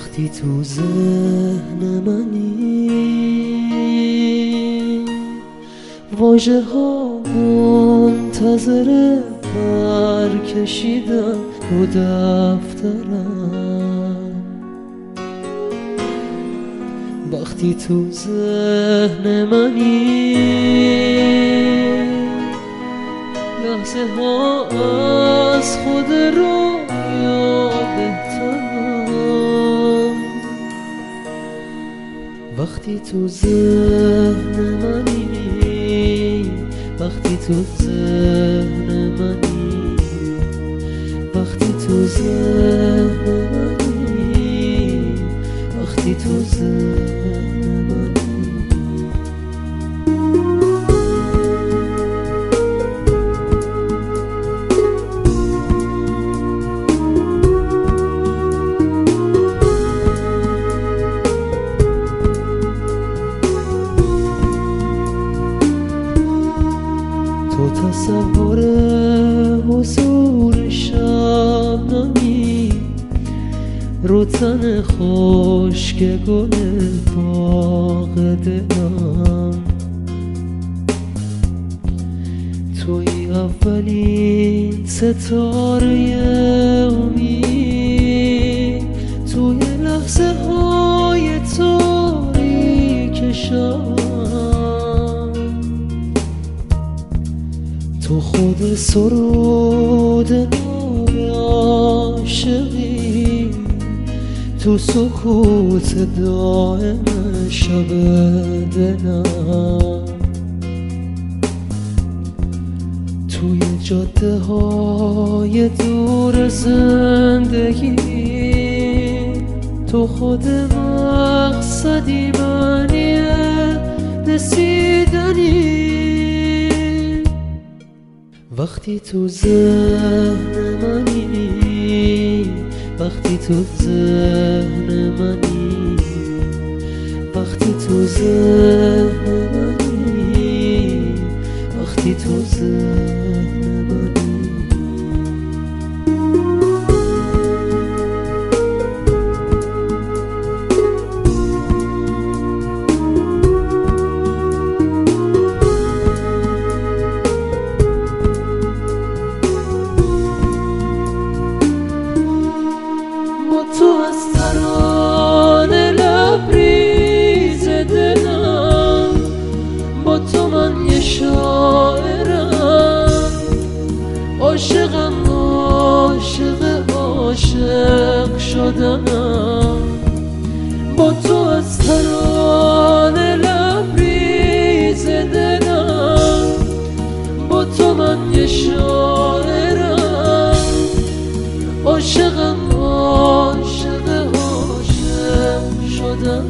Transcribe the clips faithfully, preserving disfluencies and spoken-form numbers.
وقتی تو ذهن منی، واژه ها منتظر برکشیدن رو دفترم. وقتی تو ذهن منی، لحظه ها از خود رویا بهترم. وقتی تو ذهن منی، وقتی تو ذهن منی، وقتی تو ذهن منی، وقتی تو ذهن منی. تو تصور حضور شبنمی رو تن خشک گل باغ دلم. توی اولین ستاره امید، توی لحظه های تاریک شب. تو خود سرود نای عاشقی، تو سکوت دائم شب دلم. توی جاده های دور زندگی، تو خود مقصدی معنی رسیدنی. وقتی تو ذهن منی، وقتی تو ذهن منی، وقتی تو ذهن منی، وقتی تو ذهن منی. تو از ترانه لبریز دلم، با تو من یه شاعرم. عاشقم عاشق عاشق شدنم. با تو از ترانه لبریز دلم، با تو من یه شاعرم. عاشقم عاشق عاشق شدم.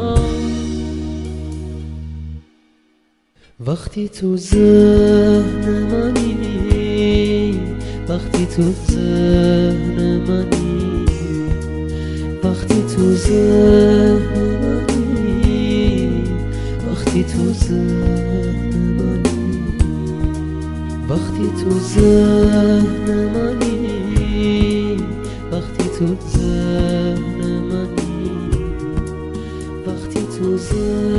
وقتی تو ذهن منی، وقتی تو ذهن منی، وقتی تو ذهن منی، وقتی تو ذهن منی، وقتی تو ذهن منی، وقتی تو ذهن منی، وقتی تو ذهن